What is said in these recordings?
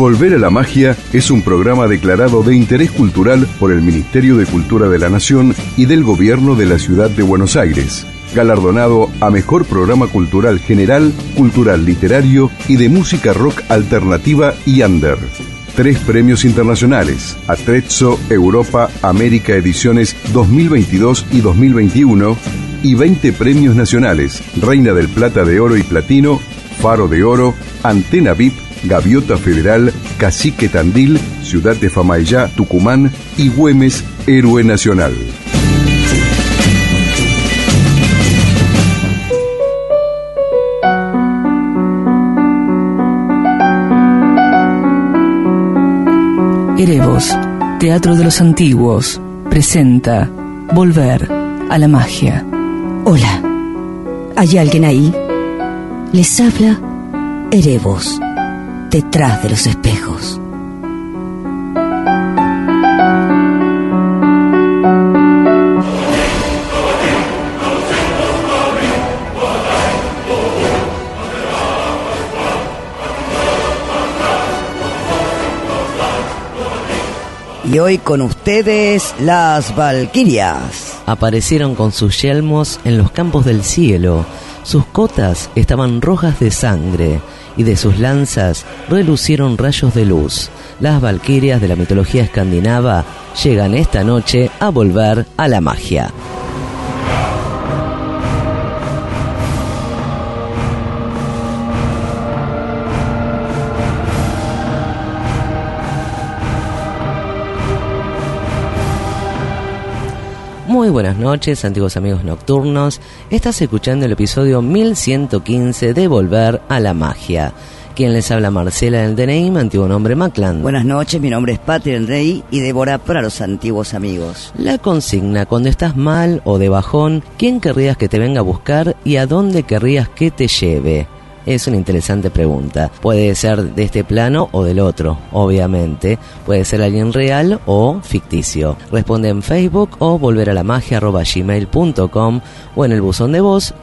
Volver a la Magia es un programa declarado de interés cultural por el Ministerio de Cultura de la Nación y del Gobierno de la Ciudad de Buenos Aires. Galardonado a Mejor Programa Cultural General, Cultural Literario y de Música Rock Alternativa y Under. 3 premios internacionales, Atrezzo Europa América Ediciones 2022 y 2021, y 20 premios nacionales, Reina del Plata de Oro y Platino, Faro de Oro, Antena VIP, Gaviota Federal, Cacique Tandil, Ciudad de Famaillá, Tucumán y Güemes, Héroe Nacional. Erebos, Teatro de los Antiguos, presenta Volver a la Magia. Hola, ¿hay alguien ahí? Les habla Erebos, detrás de los espejos. Y hoy con ustedes las Valquirias. Aparecieron con sus yelmos en los campos del cielo. Sus cotas estaban rojas de sangre y de sus lanzas relucieron rayos de luz. Las Valquirias de la mitología escandinava llegan esta noche a volver a la magia. Muy buenas noches, antiguos amigos nocturnos. Estás escuchando el episodio 1115 de Volver a la Magia. Quien les habla, Marcela del DNI, mi antiguo nombre Maclan. Buenas noches, mi nombre es Patri del DNI y Débora para los antiguos amigos. La consigna: cuando estás mal o de bajón, ¿quién querrías que te venga a buscar y a dónde querrías que te lleve? Es una interesante pregunta. Puede ser de este plano o del otro, obviamente. Puede ser alguien real o ficticio. Responde en Facebook o volveralamagia@gmail.com o en el buzón de voz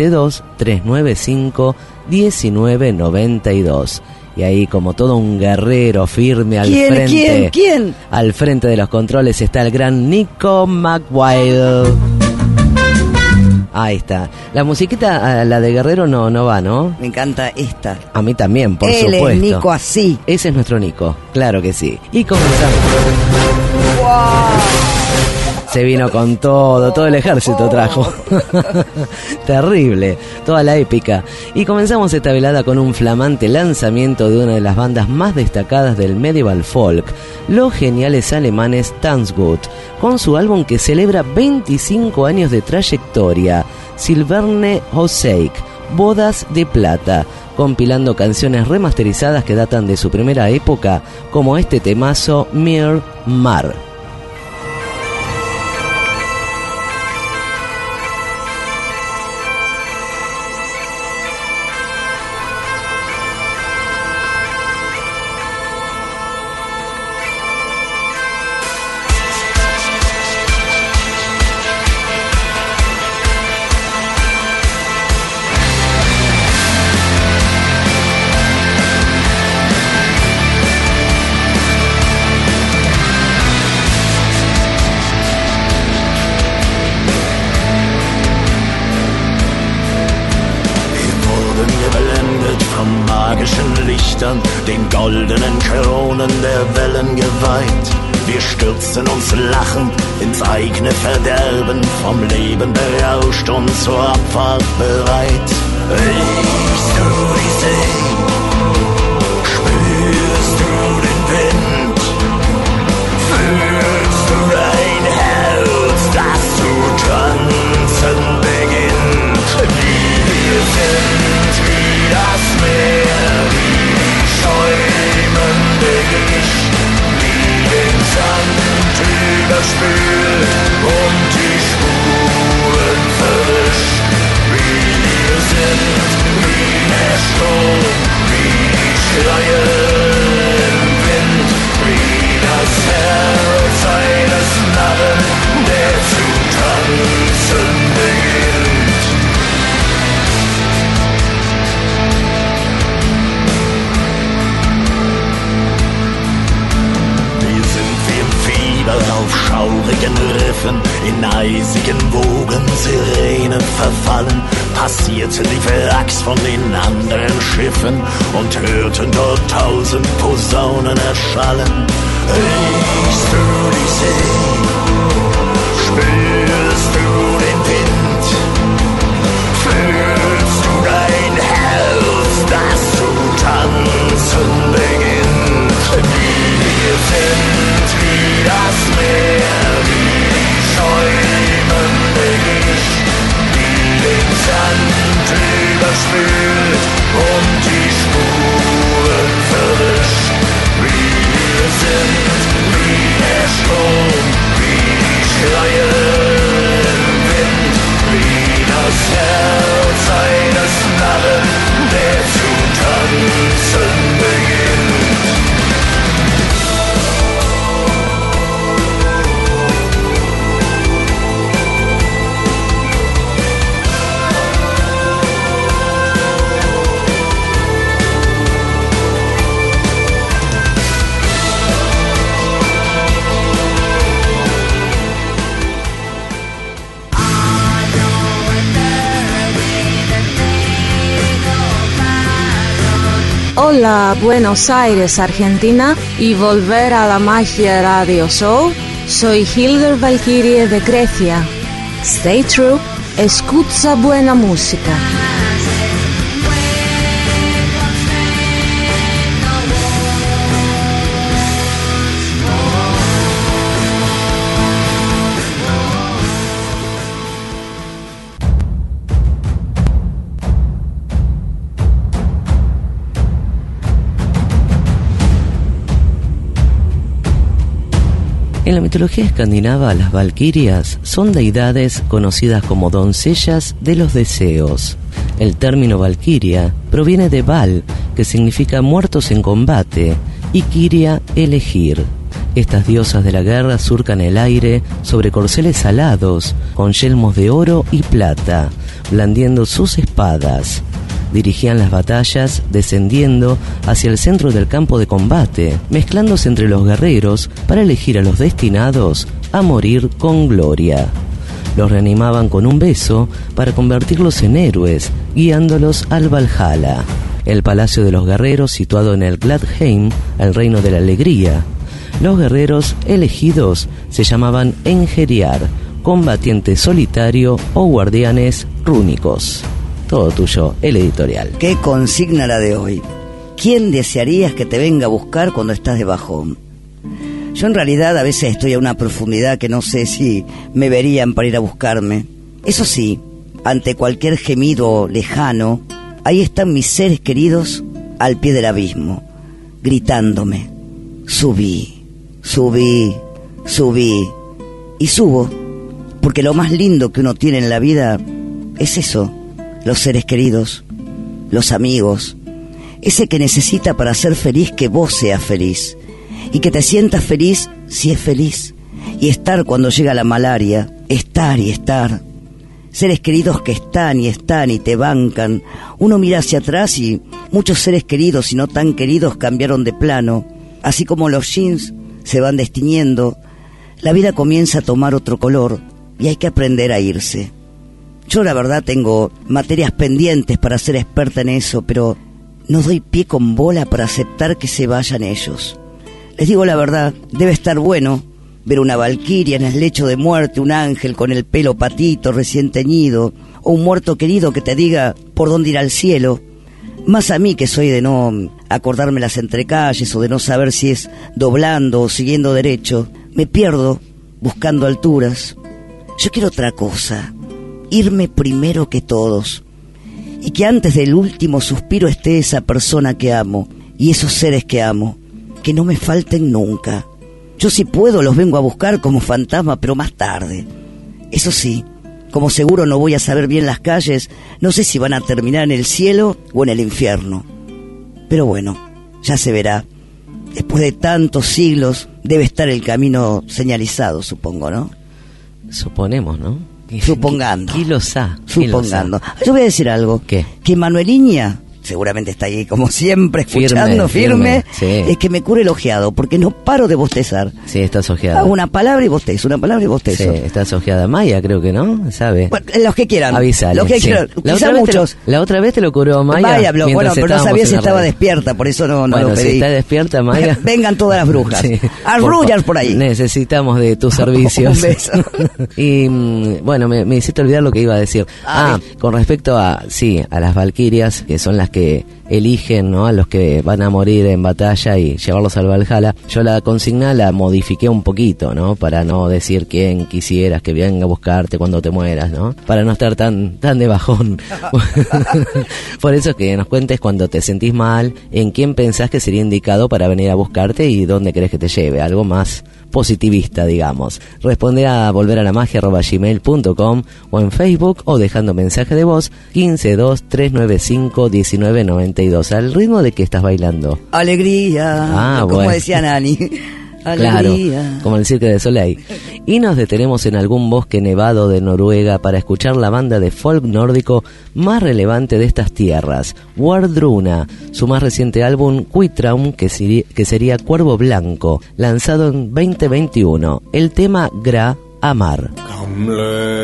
152-395-1992. Y ahí, como todo un guerrero firme al frente. ¿Quién? Al frente de los controles está el gran Nico McWild. Ahí está. La musiquita, la de Guerrero, no va, ¿no? Me encanta esta. A mí también, por supuesto. supuesto. Es Nico así. Ese es nuestro Nico, claro que sí. Y comenzamos. ¡Wow! Se vino con todo el ejército trajo. Terrible, toda la épica. Y comenzamos esta velada con un flamante lanzamiento de una de las bandas más destacadas del medieval folk, los geniales alemanes Tanzgut, con su álbum que celebra 25 años de trayectoria, Silberne Hochzeit, Bodas de Plata, compilando canciones remasterizadas que datan de su primera época, como este temazo Mir Mar. Den goldenen Kronen der Wellen geweiht. Wir stürzen uns lachend ins eigene Verderben, vom Leben berauscht und zur Abfahrt bereit. Riechst du die See? Spürst du den Wind? Fühlst du dein Herz, das zu tanzen beginnt? Wie wir sind, wie das Meer, schäumende Gischt, wie den Sand überspült und die Spuren verwischt. Wie wir sind, wie der Sturm, Fallen, passierten die Wracks von den anderen Schiffen und hörten dort 1000 Posaunen erschallen. Riechst du die See? Spürst du den Wind? Fühlst du dein Herz, das zu tanzen beginnt? Wir sind wie das Meer, wie die schäumende Gischt, die den Sand überspült und die Spuren verwischt. Wir sind wie der Strom, wie die Schreie im Wind, wie das Herz eines Narren, der zu tanzen beginnt. Hola, Buenos Aires, Argentina, y volver a la magia radio show. Soy Hildur Valkyrie de Grecia. Stay true, escucha buena música. En la mitología escandinava, las valquirias son deidades conocidas como doncellas de los deseos. El término valquiria proviene de val, que significa muertos en combate, y kiria, elegir. Estas diosas de la guerra surcan el aire sobre corceles alados, con yelmos de oro y plata, blandiendo sus espadas. Dirigían las batallas descendiendo hacia el centro del campo de combate, mezclándose entre los guerreros para elegir a los destinados a morir con gloria. Los reanimaban con un beso para convertirlos en héroes, guiándolos al Valhalla, el palacio de los guerreros situado en el Gladheim, el reino de la alegría. Los guerreros elegidos se llamaban Engeriar, combatiente solitario o guardianes rúnicos. Todo tuyo, el editorial. ¿Qué consigna la de hoy? ¿Quién desearías que te venga a buscar cuando estás de bajón? Yo en realidad a veces estoy a una profundidad que no sé si me verían para ir a buscarme. Eso sí, ante cualquier gemido lejano, ahí están mis seres queridos al pie del abismo, gritándome: subí, subí, subí. Y subo, porque lo más lindo que uno tiene en la vida es eso. Los seres queridos, los amigos, ese que necesita para ser feliz que vos seas feliz, y que te sientas feliz si es feliz, y estar cuando llega la malaria, estar y estar. Seres queridos que están y te bancan. Uno mira hacia atrás y muchos seres queridos y no tan queridos cambiaron de plano. Así como los jeans se van destiñendo, la vida comienza a tomar otro color y hay que aprender a irse. Yo la verdad tengo materias pendientes para ser experta en eso, pero no doy pie con bola para aceptar que se vayan ellos. Les digo la verdad, debe estar bueno ver una valquiria en el lecho de muerte, un ángel con el pelo patito recién teñido, o un muerto querido que te diga por dónde ir al cielo. Más a mí, que soy de no acordarme las entrecalles o de no saber si es doblando o siguiendo derecho, me pierdo buscando alturas. Yo quiero otra cosa: irme primero que todos, y que antes del último suspiro esté esa persona que amo y esos seres que amo, que no me falten nunca. Yo si puedo los vengo a buscar como fantasma, pero más tarde. Eso sí, como seguro no voy a saber bien las calles, no sé si van a terminar en el cielo o en el infierno. Pero bueno, ya se verá. Después de tantos siglos debe estar el camino señalizado, supongo, ¿no? Suponemos, ¿no? Supongando. ¿Quién lo sabe? Supongando. Yo voy a decir algo. ¿Qué? Que Manueliña seguramente está ahí como siempre escuchando, firme. Sí. Es que me cure el ojeado, porque no paro de bostezar. Sí, estás ojeada. Hago una palabra y bostezo, una palabra y bostezo. Sí, estás ojeada. Maya, creo que no, ¿sabe? Bueno, los que quieran. Avísale. Los que sí. quieran. La Quizá otra muchos. la otra vez te lo curó Maya. Vaya, bueno, pero no estábamos sabía si en la estaba radio. despierta, por eso no Bueno, lo pedí. si está despierta, Maya. Vengan todas las brujas. Sí. Arrullas por ahí. Necesitamos de tus servicios. Un beso. Y bueno, me hiciste olvidar lo que iba a decir. Con respecto a las valquirias, que son las que eligen, ¿no?, a los que van a morir en batalla y llevarlos al Valhalla. Yo la consigna la modifiqué un poquito, ¿no?, para no decir quién quisieras que venga a buscarte cuando te mueras, ¿no?, para no estar tan de bajón. Por eso que nos cuentes cuando te sentís mal, en quién pensás que sería indicado para venir a buscarte y dónde querés que te lleve, algo más positivista, digamos. Responde a volveralamagia@gmail.com o en Facebook o dejando mensaje de voz 152-395-1992. ¿Al ritmo de qué estás bailando? Alegría. Como bueno. decía Nani. Claro, Alegría. como el Cirque du Soleil. Y nos detenemos en algún bosque nevado de Noruega para escuchar la banda de folk nórdico más relevante de estas tierras, Wardruna, su más reciente álbum Quitraum, que sería Cuervo Blanco, lanzado en 2021. El tema Gra Amar. Gamle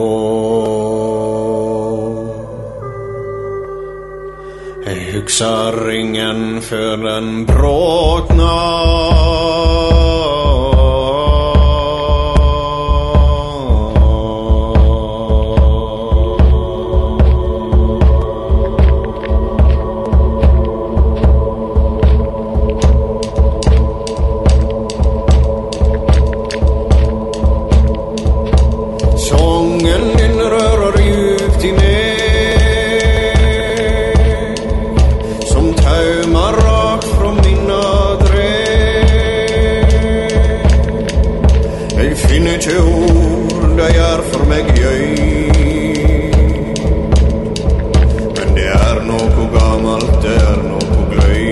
grå Jeg husker ringen før den Sången din rører djupt i meg Som taumer rakt fra minna dreg Jeg finner ikke ord, de er for meg gøy Men det er noe gammelt, det er noe gløy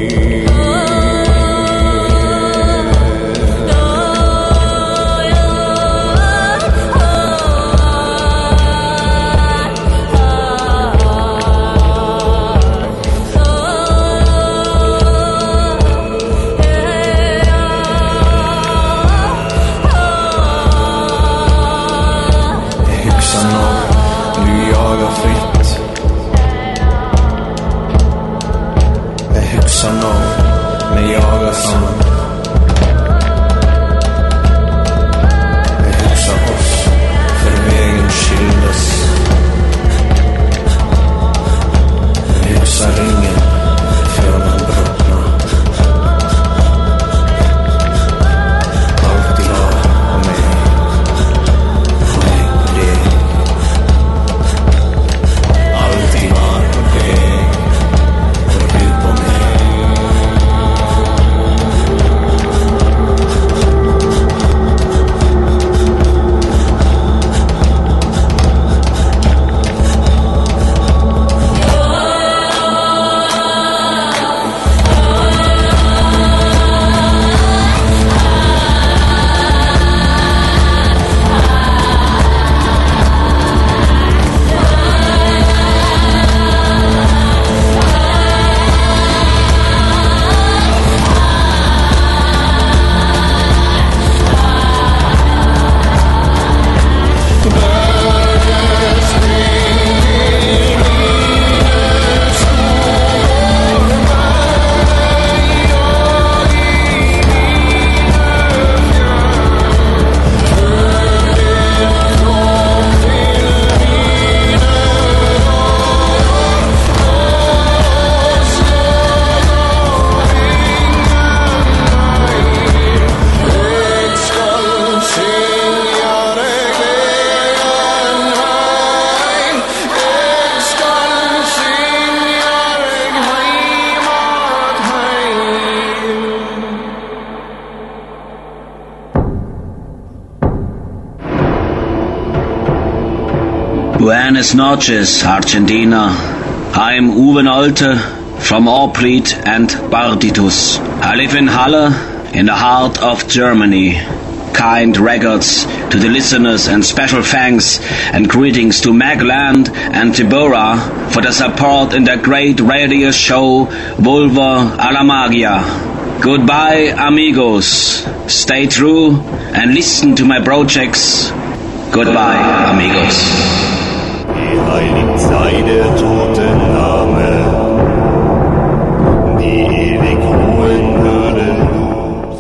Buenas noches, Argentina. I'm Uwe Nolte from Orplied and Barditus. I live in Halle, in the heart of Germany. Kind Records, to the listeners, and special thanks and greetings to Magland and Deborah for the support in the great radio show Volver a la Magia. Goodbye, amigos. Stay true and listen to my projects. Goodbye, amigos. Die heilig sei der toten Name, die ewig ruhen würden los.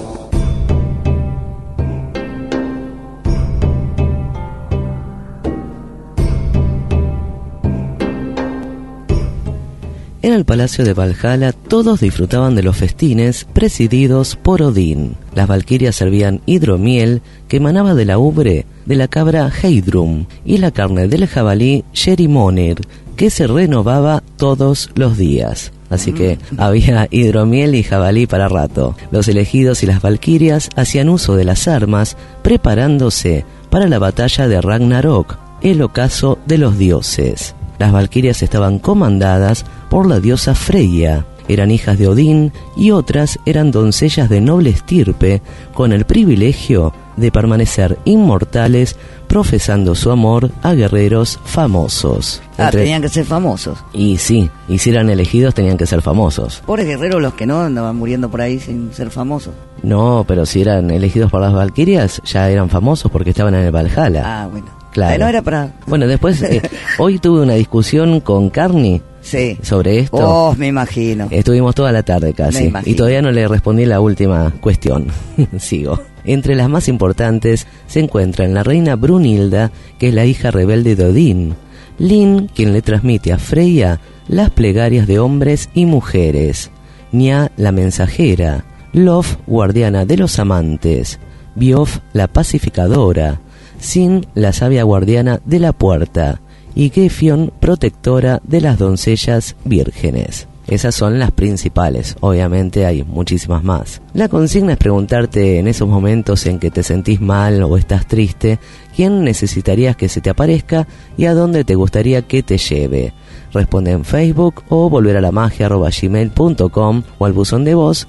En el palacio de Valhalla todos disfrutaban de los festines presididos por Odín. Las valquirias servían hidromiel que emanaba de la ubre de la cabra Heidrum y la carne del jabalí Sherimonir, que se renovaba todos los días. Así que había hidromiel y jabalí para rato. Los elegidos y las valquirias hacían uso de las armas, preparándose para la batalla de Ragnarok, el ocaso de los dioses. Las valquirias estaban comandadas por la diosa Freya. Eran hijas de Odín y otras eran doncellas de noble estirpe con el privilegio de permanecer inmortales profesando su amor a guerreros famosos. Tenían que ser famosos. Y sí, y si eran elegidos tenían que ser famosos. Pobres guerreros los que no andaban muriendo por ahí sin ser famosos. No, pero si eran elegidos por las valquirias ya eran famosos porque estaban en el Valhalla. Ah, bueno. Claro. No era para... Bueno, después, hoy tuve una discusión con Carni sobre esto. Oh, me imagino. Estuvimos toda la tarde casi. Y todavía no le respondí la última cuestión. Sigo. Entre las más importantes se encuentran la reina Brunilda, que es la hija rebelde de Odín. Lin, quien le transmite a Freya las plegarias de hombres y mujeres. Nya, la mensajera. Lof, guardiana de los amantes. Biof, la pacificadora. Sin, la sabia guardiana de la puerta, y Gefion, protectora de las doncellas vírgenes. Esas son las principales, obviamente hay muchísimas más. La consigna es preguntarte en esos momentos en que te sentís mal o estás triste, quién necesitarías que se te aparezca y a dónde te gustaría que te lleve. Responde en Facebook o volveralamagia@gmail.com o al buzón de voz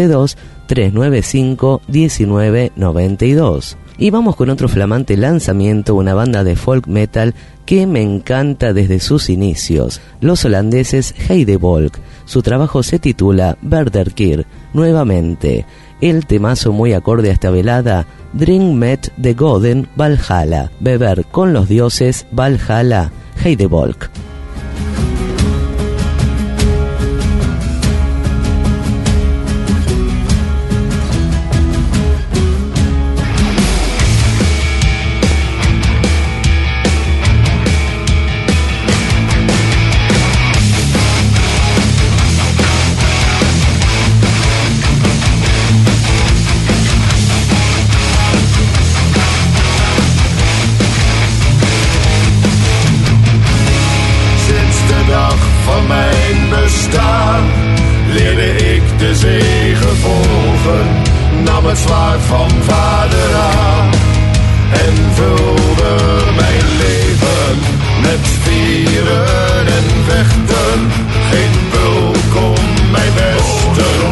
152-395-1992. Y vamos con otro flamante lanzamiento, una banda de folk metal que me encanta desde sus inicios, los holandeses Heidevolk. Su trabajo se titula Verderkeer, nuevamente. El temazo muy acorde a esta velada, Drink met de Goden Valhalla, beber con los dioses Valhalla, Heidevolk. Het zwaard van vader aan en vulde mijn leven met vieren en vechten. Geen bulk om mijn besten.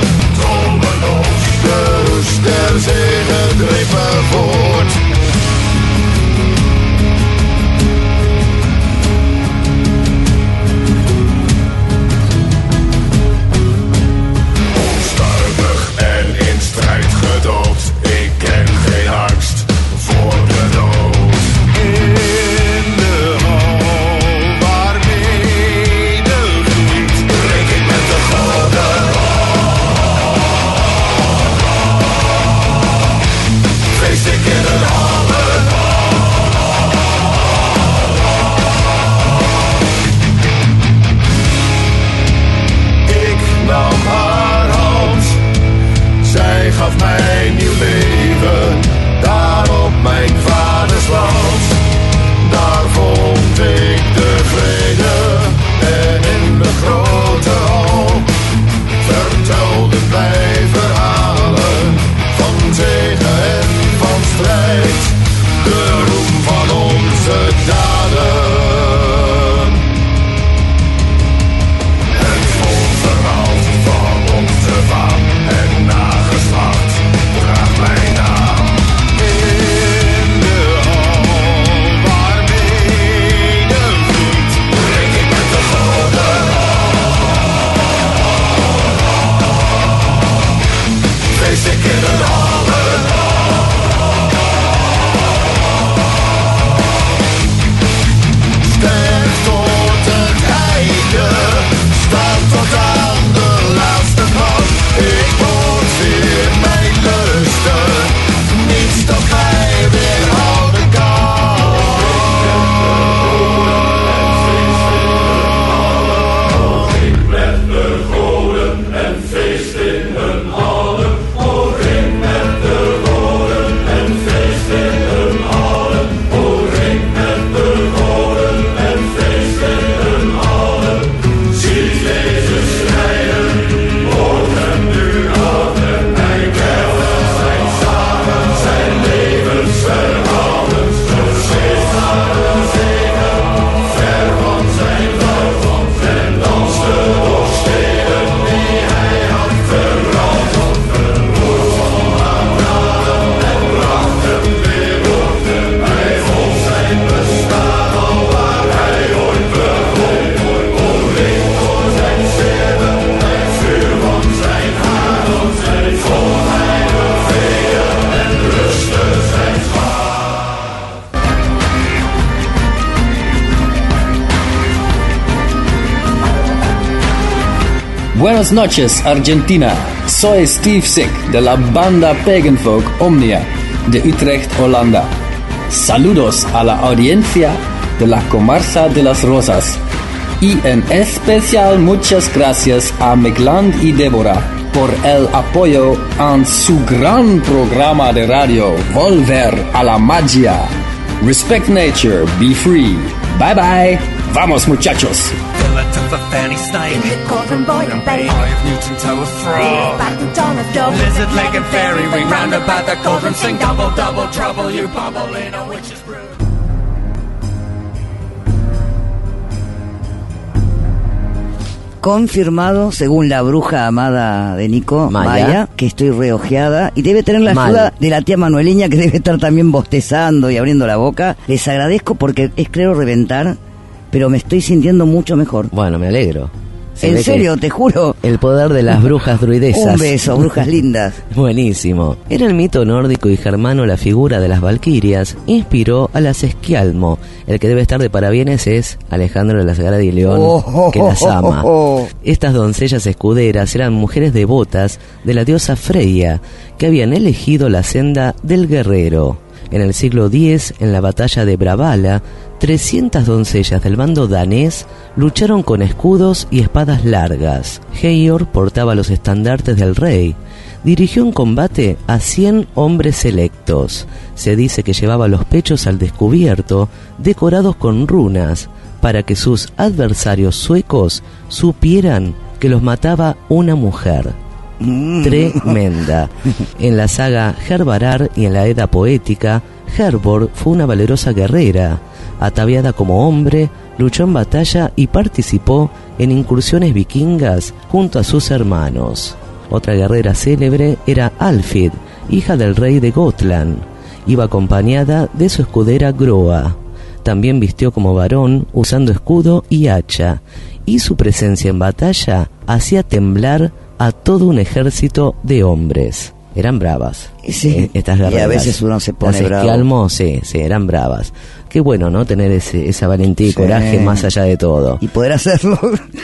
De roes der zege dreef me voort. Ik ken geen angst voor de dood. In de hal waar medelijden Buenas noches, Argentina. Soy Steve Sick de la banda Pagan Folk Omnia de Utrecht, Holanda. Saludos a la audiencia de la Comarca de las Rosas. Y en especial muchas gracias a Megland y Débora por el apoyo a su gran programa de radio Volver a la Magia. Respect nature, be free. Bye bye. Vamos, muchachos. For Fanny Snake, Cauldron Boy and Babe, Eye of Newton, Toe of Frog, back to Dawn of Dog, Lizard Leg and Fairy Ring, round about the cauldron, sing double, double trouble, you bubble in a witch's brew. Confirmado, según la bruja amada de Nico, Maya, que estoy reojeada y debe tener la ayuda de la tía Manueliña, que debe estar también bostezando y abriendo la boca. Les agradezco porque es creo reventar, pero me estoy sintiendo mucho mejor. Bueno, me alegro. En serio, te juro. El poder de las brujas druidesas. Un beso, brujas lindas. Buenísimo. En el mito nórdico y germano, la figura de las valquirias inspiró a las Esquialmo. El que debe estar de parabienes es Alejandro de la Sagrada y León, que las ama. Estas doncellas escuderas eran mujeres devotas de la diosa Freya, que habían elegido la senda del guerrero. En el siglo X, en la batalla de Bravalla, 300 doncellas del bando danés lucharon con escudos y espadas largas. Heyor portaba los estandartes del rey. Dirigió un combate a 100 hombres selectos. Se dice que llevaba los pechos al descubierto, decorados con runas, para que sus adversarios suecos supieran que los mataba una mujer. Tremenda. En la saga Hervarar y en la Edda poética, Hervor fue una valerosa guerrera. Ataviada como hombre, luchó en batalla y participó en incursiones vikingas junto a sus hermanos. Otra guerrera célebre era Alfid, hija del rey de Gotland. Iba acompañada de su escudera Groa. También vistió como varón, usando escudo y hacha, y su presencia en batalla hacía temblar a todo un ejército de hombres. Eran bravas, sí, estas guerreras. Y a veces uno se pone bravo. Las Esquialmo, sí, eran bravas. Qué bueno, ¿no? Tener esa valentía y coraje más allá de todo. Y poder hacerlo.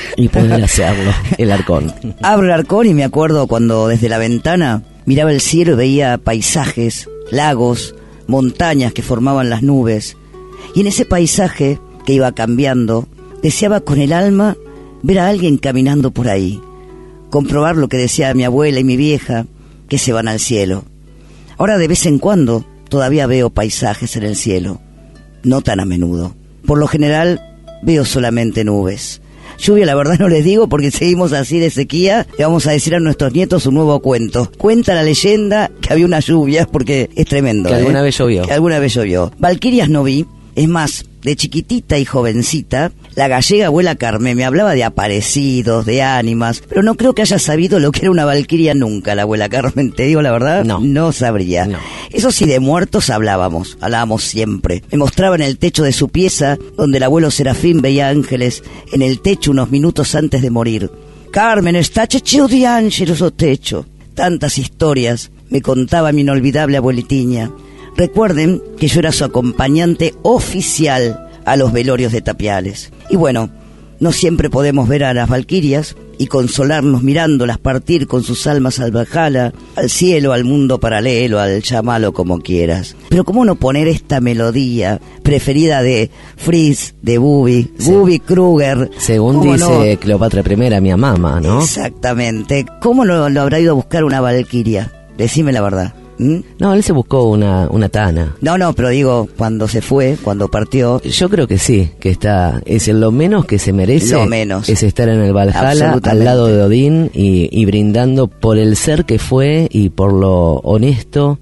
El arcón. Abro el arcón y me acuerdo cuando desde la ventana miraba el cielo y veía paisajes, lagos, montañas que formaban las nubes. Y en ese paisaje que iba cambiando, deseaba con el alma ver a alguien caminando por ahí. Comprobar lo que decía mi abuela y mi vieja, que se van al cielo. Ahora de vez en cuando todavía veo paisajes en el cielo, no tan a menudo. Por lo general veo solamente nubes. Lluvia la verdad no les digo porque seguimos así de sequía. Le vamos a decir a nuestros nietos un nuevo cuento. Cuenta la leyenda que había una lluvia porque es tremendo. Que alguna vez llovió. Que alguna vez llovió. Valquirias no vi. Es más, de chiquitita y jovencita, la gallega abuela Carmen me hablaba de aparecidos, de ánimas, pero no creo que haya sabido lo que era una valquiria nunca, la abuela Carmen, te digo la verdad, no sabría. No. Eso sí, de muertos hablábamos siempre. Me mostraba en el techo de su pieza, donde el abuelo Serafín veía ángeles en el techo unos minutos antes de morir. Carmen, está checho de ángeles o techo. Tantas historias me contaba mi inolvidable abuelitiña. Recuerden que yo era su acompañante oficial a los velorios de Tapiales. Y bueno, no siempre podemos ver a las valquirias y consolarnos mirándolas partir con sus almas al Valhalla, al cielo, al mundo paralelo, al llamalo como quieras. Pero ¿cómo no poner esta melodía preferida de Fritz, de Bubi, sí. Bubi Kruger? Según dice Cleopatra I, mi mamá, ¿no? Exactamente. ¿Cómo lo habrá ido a buscar una valquiria? Decime la verdad. No, él se buscó una tana. No, pero digo, cuando se fue, cuando partió. Yo creo que sí, que es lo menos que se merece. Lo menos. Es estar en el Valhalla, al lado de Odín y brindando por el ser que fue y por lo honesto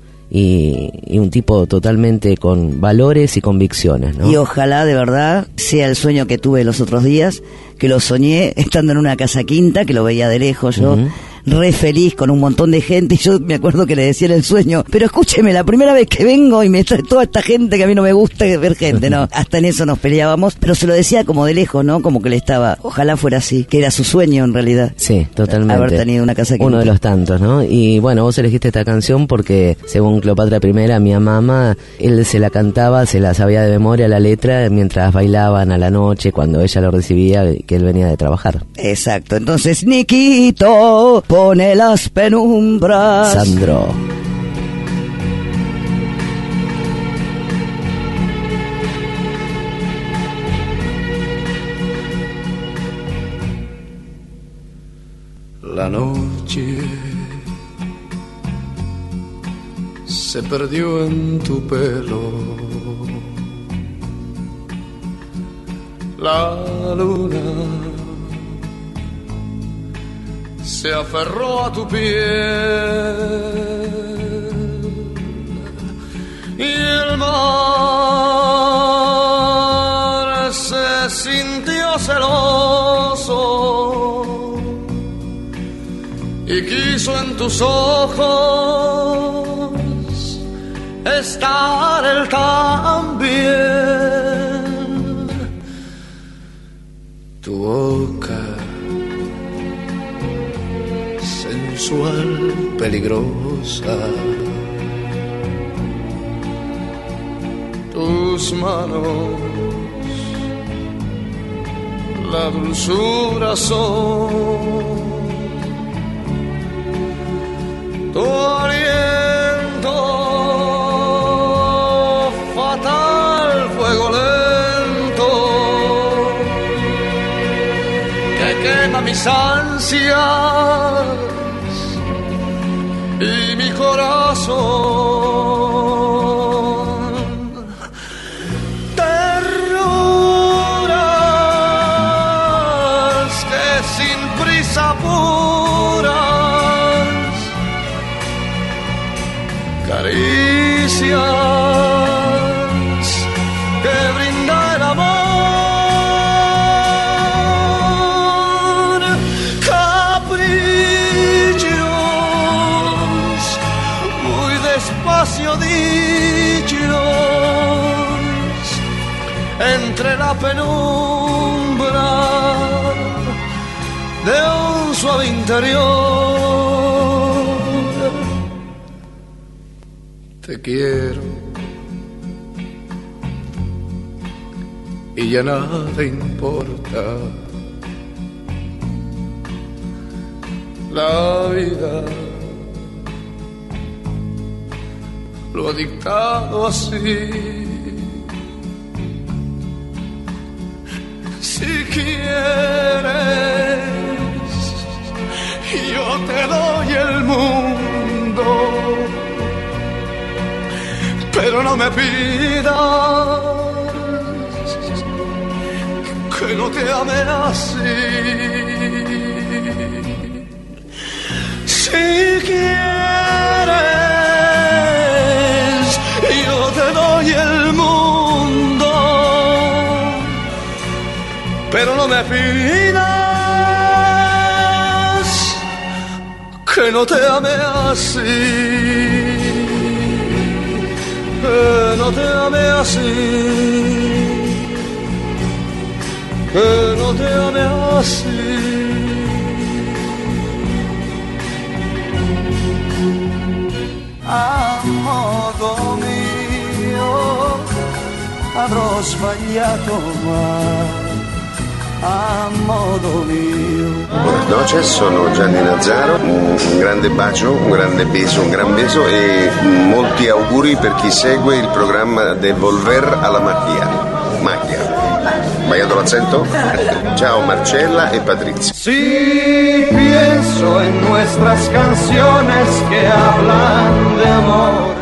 y un tipo totalmente con valores y convicciones, ¿no? Y ojalá de verdad sea el sueño que tuve los otros días, que lo soñé estando en una casa quinta, que lo veía de lejos yo, re feliz con un montón de gente, y yo me acuerdo que le decía en el sueño, pero escúcheme, la primera vez que vengo y me trae toda esta gente que a mí no me gusta ver gente, ¿no? Hasta en eso nos peleábamos, pero se lo decía como de lejos, ¿no? Como que le estaba, ojalá fuera así, que era su sueño en realidad. Sí, totalmente. Haber tenido una casa que uno de los tantos, ¿no? Y bueno, vos elegiste esta canción porque, según Cleopatra I, mi mamá, él se la cantaba, se la sabía de memoria la letra mientras bailaban a la noche, cuando ella lo recibía, que él venía de trabajar. Exacto, entonces Niquito pone las penumbras. Sandro. La noche se perdió en tu pelo, la luna se aferró a tu piel y el mar se sintió celoso y quiso en tus ojos estar él también. Tu boca sensual, peligrosa, tus manos, la dulzura son. Tu aliento fatal, fuego lento que quema mis ansias y mi corazón. Terruras que sin prisa apuras, caricias que brinda el amor, caprichos muy despacio dichos entre la penumbra de un suave interior. Te quiero y ya nada importa. La vida lo ha dictado así. Si quieres, yo te doy el mundo, pero no me pidas que no te ame así. Si quieres, yo te doy el mundo, pero no me pidas que no te ame así. Que no te ame así, que no te ame así. A modo mio avrò sbagliato, ma a modo mio. Buenas noches, sono Gianni Nazzaro, un grande bacio, un grande beso, un gran beso e molti auguri per chi segue il programma de Volver a la Magia. ¿Sbagliato l'acento? Ciao Marcella e Patrizia. Si pienso en nuestras canciones que hablan de amor.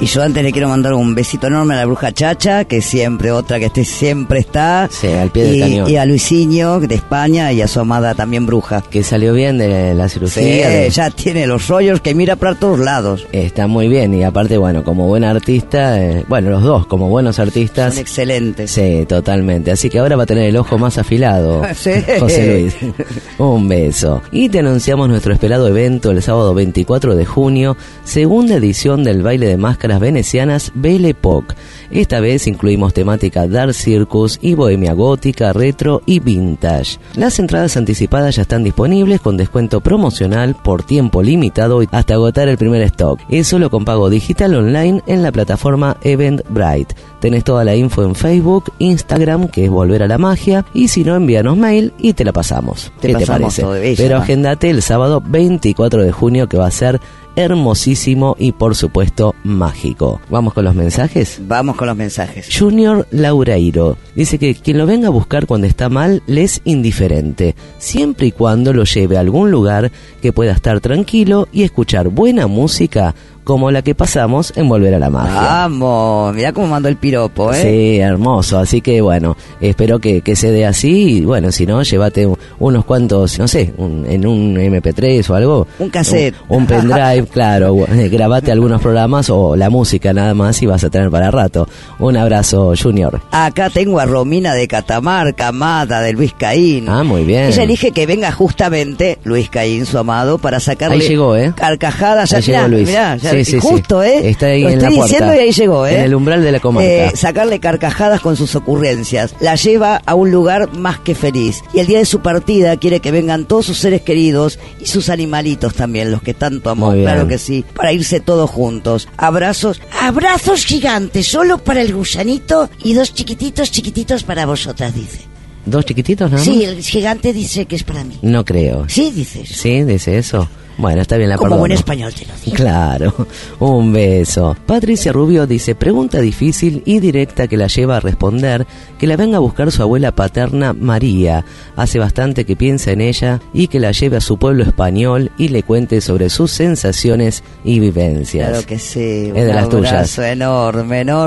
Y yo antes le quiero mandar un besito enorme a la bruja Chacha, que siempre, otra que siempre está. Sí, al pie del cañón. Y a Luisinho, de España, y a su amada también bruja. Que salió bien de la cirugía. Sí, ya tiene los rollos que mira para todos lados. Está muy bien, y aparte, bueno, como buen artista, bueno, los dos, como buenos artistas. Son excelentes. Sí, totalmente. Así que ahora va a tener el ojo más afilado, sí. José Luis. Un beso. Y te anunciamos nuestro esperado evento el sábado 24 de junio, segunda edición del baile de máscaras venecianas Belle Époque. Esta vez incluimos temática Dark Circus y bohemia gótica, retro y vintage. Las entradas anticipadas ya están disponibles con descuento promocional por tiempo limitado hasta agotar el primer stock. Es solo con pago digital online en la plataforma Eventbrite. Tenés toda la info en Facebook, Instagram, que es Volver a la Magia, y si no, envíanos mail y te la pasamos. ¿Qué te parece? Todo de bella, pero agendate el sábado 24 de junio, que va a ser hermosísimo y por supuesto mágico. ¿Vamos con los mensajes? Vamos con los mensajes. Junior Laureiro dice que quien lo venga a buscar cuando está mal le es indiferente, siempre y cuando lo lleve a algún lugar que pueda estar tranquilo y escuchar buena música como la que pasamos en Volver a la Magia. Vamos, mirá cómo mandó el piropo, ¿eh? Sí, hermoso, así que bueno, espero que se dé así, y bueno, si no, llévate unos cuantos, no sé, en un MP3 o algo. Un cassette. Un pendrive, claro, grabate algunos programas o la música nada más y vas a tener para rato. Un abrazo, Junior. Acá tengo a Romina de Catamarca, amada de Luis Caín. Ah, muy bien. Ella elige que venga justamente Luis Caín, su amado, para sacarle ahí llegó, carcajadas. Ahí llegó Luis. Mirá, ya sí, justo, está ahí lo en la estoy puerta, diciendo y ahí llegó, en el umbral de la comarca. Sacarle carcajadas con sus ocurrencias. La lleva a un lugar más que feliz. Y el día de su partida quiere que vengan todos sus seres queridos y sus animalitos también, los que tanto amó, claro que sí, para irse todos juntos. Abrazos gigantes, solo para el gusanito y 2 chiquititos para vosotras, dice. 2 chiquititos, ¿no? Sí, el gigante dice que es para mí. No creo. Sí, dices. Sí, dice eso. Bueno, está bien, la como perdono. buen español te lo digo. Claro, un beso. Patricia Rubio dice, pregunta difícil y directa que la lleva a responder que la venga a buscar su abuela paterna María. Hace bastante que piensa en ella y que la lleve a su pueblo español y le cuente sobre sus sensaciones y vivencias. Claro que sí. Es de las tuyas. Un abrazo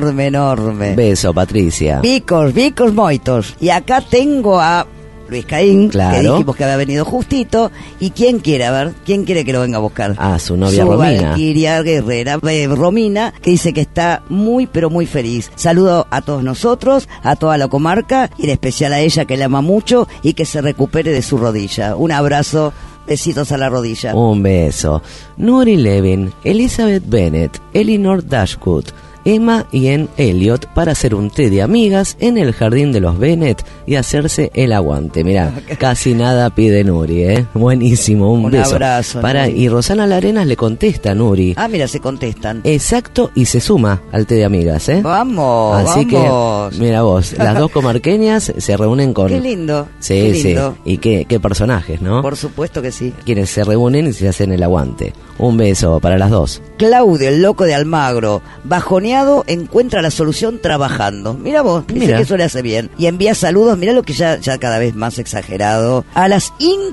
enorme. Beso, Patricia. Vicos moitos. Y acá tengo a Luis Caín, claro, que dijimos que había venido justito. ¿Y quién quiere? A ver, ¿quién quiere que lo venga a buscar? Ah, su novia su Romina. Valquiria guerrera, Romina, que dice que está muy, pero muy feliz. Saludo a todos nosotros, a toda la comarca, y en especial a ella, que la ama mucho y que se recupere de su rodilla. Un abrazo. Besitos a la rodilla. Un beso. Nuri Levin, Elizabeth Bennett, Elinor Dashwood, Emma y Ann Elliot para hacer un té de amigas en el jardín de los Bennett y hacerse el aguante. Mirá, casi nada pide Nuri, ¿eh? Buenísimo, un beso. Abrazo, Nuri. Y Rosana Larenas le contesta a Nuri. Ah, mira, se contestan. Exacto, y se suma al té de amigas, ¿eh? Vamos, así que, mira vos, las dos comarqueñas se reúnen con... Qué lindo. Sí, qué lindo. Sí. Y qué personajes, ¿no? Por supuesto que sí. Quienes se reúnen y se hacen el aguante. Un beso para las dos. Claudio, el loco de Almagro, bajoneado, encuentra la solución trabajando. Mira vos, dice que eso le hace bien. Y envía saludos, mira lo que ya cada vez más exagerado, a las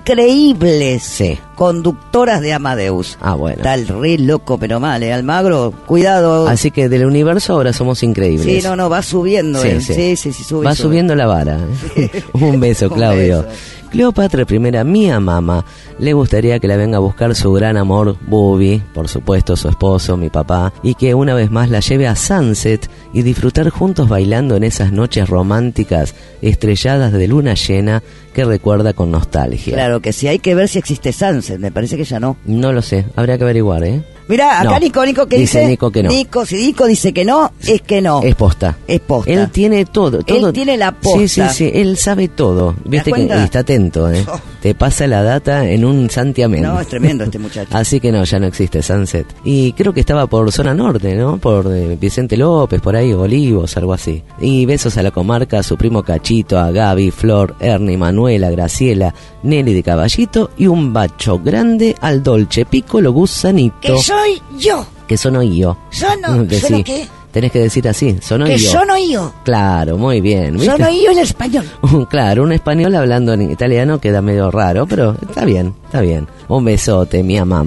increíbles conductoras de Amadeus. Ah, bueno. Tal re loco, pero mal, Almagro, cuidado. Así que del universo ahora somos increíbles. Sí, no, va subiendo. Sí, sube. Va subiendo la vara. Un beso, Claudio. Cleopatra I, mía mamá, le gustaría que la venga a buscar su gran amor, Bubi, por supuesto su esposo, mi papá, y que una vez más la lleve a Sunset y disfrutar juntos bailando en esas noches románticas estrelladas de luna llena que recuerda con nostalgia. Claro que sí, hay que ver si existe Sunset, me parece que ya no. No lo sé, habría que averiguar, ¿eh? Mirá, acá no. Nico, ¿qué dice? Nico que no. Si Nico dice que no, es que no. Es posta. Él tiene todo. Él tiene la posta. Sí, él sabe todo. Viste que está atento, ¿eh? Oh. Te pasa la data en un santiamén. No, es tremendo este muchacho. Así que no, ya no existe Sunset. Y creo que estaba por zona norte, ¿no? Por Vicente López, por ahí, Olivos, algo así. Y besos a la comarca, a su primo Cachito, a Gaby, Flor, Ernie, Manuela, Graciela, Nelly de Caballito y un bacho grande al Dolce Piccolo Gusanito. Que soy yo. Que sono yo. ¿Sono qué? Tenés que decir así, sono que yo. Que sono yo. Claro, muy bien. ¿Viste? Sono yo en español. Claro, un español hablando en italiano queda medio raro, pero está bien. Un besote, mía mamá.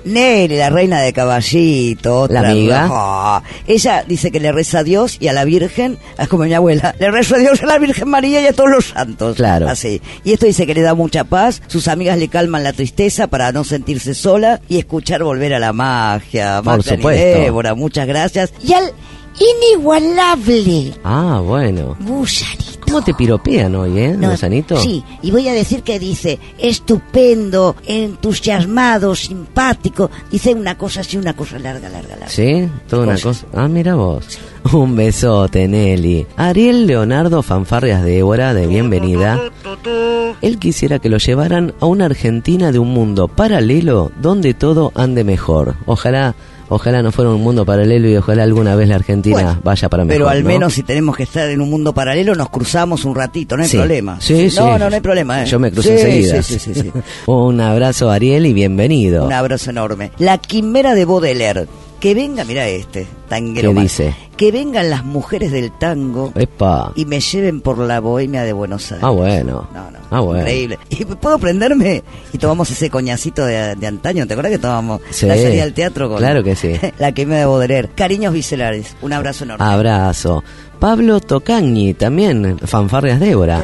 Nelly, la reina de Caballito, otra. La amiga. Oh, ella dice que le reza a Dios y a la Virgen, es como mi abuela, le rezo a Dios, a la Virgen María y a todos los santos. Claro. Así. Y esto dice que le da mucha paz, sus amigas le calman la tristeza para no sentirse sola y escuchar volver a la magia. Por Magda supuesto. y Débora, muchas gracias. Y al inigualable Ah, bueno. Gusanito. ¿Cómo te piropean hoy, No, Gusanito? Sí, y voy a decir que dice estupendo, entusiasmado, simpático. Dice una cosa así, una cosa larga. ¿Sí? Toda una Cosas. cosa. Ah, mira vos. Un besote, Nelly. Ariel Leonardo Fanfarrias Débora, de bienvenida. Él quisiera que lo llevaran a una Argentina de un mundo paralelo donde todo ande mejor. Ojalá no fuera un mundo paralelo y ojalá alguna vez la Argentina vaya para mejor. Pero al ¿no? menos si tenemos que estar en un mundo paralelo nos cruzamos un ratito, no hay Sí. problema. Sí, sí. No hay problema. Yo me cruzo Sí, enseguida. Sí. Un abrazo, Ariel, y bienvenido. Un abrazo enorme. La quimera de Baudelaire. Que venga, mira tanguero ¿Qué mal. dice? Que vengan las mujeres del tango Epa. y me lleven por la bohemia de Buenos Aires. Ah, bueno. Ah, bueno. Increíble. Y puedo prenderme y tomamos ese coñacito de antaño. ¿Te acuerdas que tomamos Sí. la salida al teatro con Claro que sí. la quimera de Baudelaire? Cariños viscerales. Un abrazo enorme. Abrazo. Pablo Tocagni, también, Fanfarrias Débora.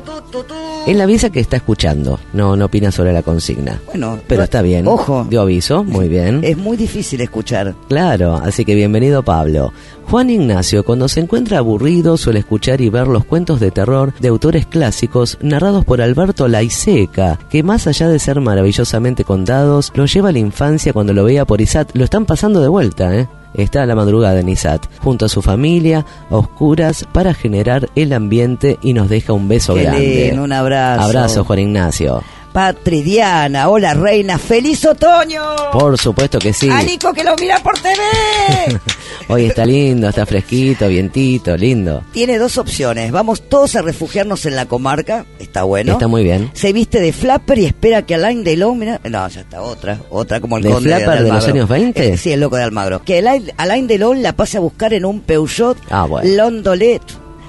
Él avisa que está escuchando. No opina sobre la consigna. Bueno, pero está bien. Ojo. Dio aviso, muy bien. Es muy difícil escuchar. Claro, así que bienvenido, Pablo. Juan Ignacio, cuando se encuentra aburrido, suele escuchar y ver los cuentos de terror de autores clásicos narrados por Alberto Laiseca, que más allá de ser maravillosamente contados, lo lleva a la infancia cuando lo veía por ISAT. Lo están pasando de vuelta, ¿eh? Está a la madrugada en ISAT, junto a su familia, a oscuras, para generar el ambiente, y nos deja un beso Qué grande. lindo, un abrazo. Abrazo, Juan Ignacio. Patridiana, hola reina, feliz otoño. Por supuesto que sí. A Nico que lo mira por TV. Hoy está lindo, está fresquito, vientito, lindo. Tiene dos opciones, vamos todos a refugiarnos en la comarca, está bueno. Está muy bien. Se viste de flapper y espera que Alain Delon, mira, no, ya está otra como el ¿De conde flapper de los Almagro. años 20? Sí, el loco de Almagro. Que Alain Delon la pase a buscar en un Peugeot Londolet